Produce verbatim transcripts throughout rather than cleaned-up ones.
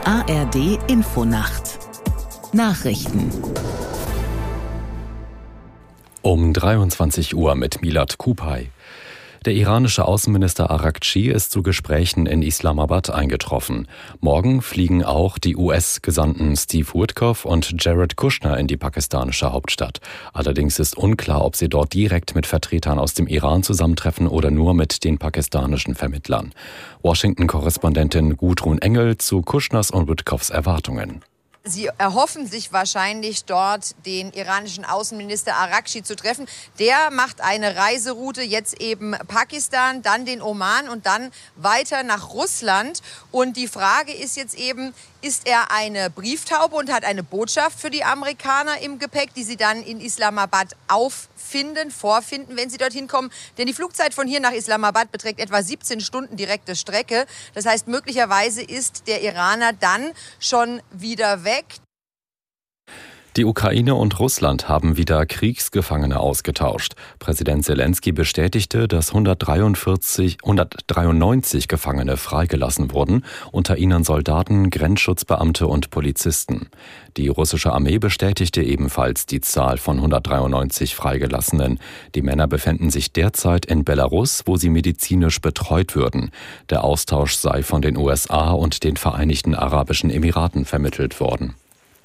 A R D Infonacht Nachrichten um dreiundzwanzig Uhr mit Milad Kupay. Der iranische Außenminister Araghchi ist zu Gesprächen in Islamabad eingetroffen. Morgen fliegen auch die U S-Gesandten Steve Witkoff und Jared Kushner in die pakistanische Hauptstadt. Allerdings ist unklar, ob sie dort direkt mit Vertretern aus dem Iran zusammentreffen oder nur mit den pakistanischen Vermittlern. Washington-Korrespondentin Gudrun Engel zu Kushners und Witkoffs Erwartungen. Sie erhoffen sich wahrscheinlich dort den iranischen Außenminister Araghchi zu treffen. Der macht eine Reiseroute, jetzt eben Pakistan, dann den Oman und dann weiter nach Russland. Und die Frage ist jetzt eben, ist er eine Brieftaube und hat eine Botschaft für die Amerikaner im Gepäck, die sie dann in Islamabad auffinden, vorfinden, wenn sie dorthin kommen? Denn die Flugzeit von hier nach Islamabad beträgt etwa siebzehn Stunden direkte Strecke. Das heißt, möglicherweise ist der Iraner dann schon wieder weg. Die Ukraine und Russland haben wieder Kriegsgefangene ausgetauscht. Präsident Selenskyj bestätigte, dass hundertdreiundvierzig, hundertdreiundneunzig Gefangene freigelassen wurden, unter ihnen Soldaten, Grenzschutzbeamte und Polizisten. Die russische Armee bestätigte ebenfalls die Zahl von hundertdreiundneunzig Freigelassenen. Die Männer befänden sich derzeit in Belarus, wo sie medizinisch betreut würden. Der Austausch sei von den U S A und den Vereinigten Arabischen Emiraten vermittelt worden.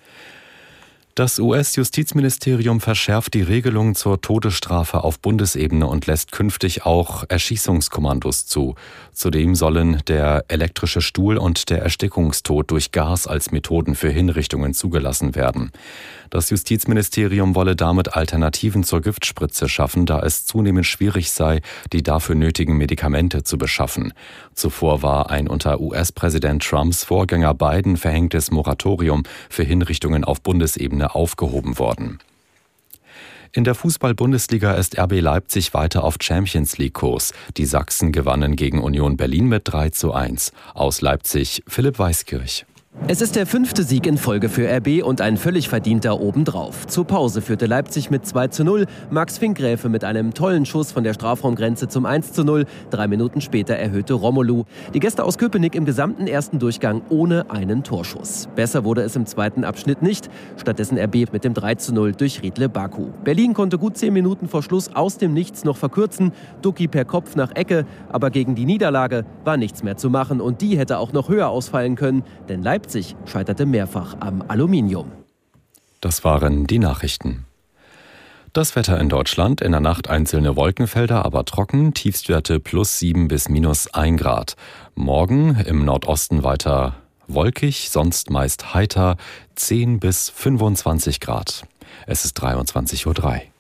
Das U S-Justizministerium verschärft die Regelung zur Todesstrafe auf Bundesebene und lässt künftig auch Erschießungskommandos zu. Zudem sollen der elektrische Stuhl und der Erstickungstod durch Gas als Methoden für Hinrichtungen zugelassen werden. Das Justizministerium wolle damit Alternativen zur Giftspritze schaffen, da es zunehmend schwierig sei, die dafür nötigen Medikamente zu beschaffen. Zuvor war ein unter U S-Präsident Trumps Vorgänger Biden verhängtes Moratorium für Hinrichtungen auf Bundesebene aufgehoben worden. In der Fußball-Bundesliga ist R B Leipzig weiter auf Champions-League-Kurs. Die Sachsen gewannen gegen Union Berlin mit drei zu eins. Aus Leipzig Philipp Weiskirch. Es ist der fünfte Sieg in Folge für R B und ein völlig verdienter obendrauf. Zur Pause führte Leipzig mit zwei zu null, Max Finkgräfe mit einem tollen Schuss von der Strafraumgrenze zum eins zu null. Drei Minuten später erhöhte Romelu. Die Gäste aus Köpenick im gesamten ersten Durchgang ohne einen Torschuss. Besser wurde es im zweiten Abschnitt nicht, stattdessen R B mit dem drei zu null durch Riedle Baku. Berlin konnte gut zehn Minuten vor Schluss aus dem Nichts noch verkürzen, Ducky per Kopf nach Ecke, aber gegen die Niederlage war nichts mehr zu machen und die hätte auch noch höher ausfallen können, denn Leipzig Leipzig scheiterte mehrfach am Aluminium. Das waren die Nachrichten. Das Wetter in Deutschland, in der Nacht einzelne Wolkenfelder, aber trocken, Tiefstwerte plus sieben bis minus ein Grad. Morgen im Nordosten weiter wolkig, sonst meist heiter, zehn bis fünfundzwanzig Grad. Es ist dreiundzwanzig Uhr drei.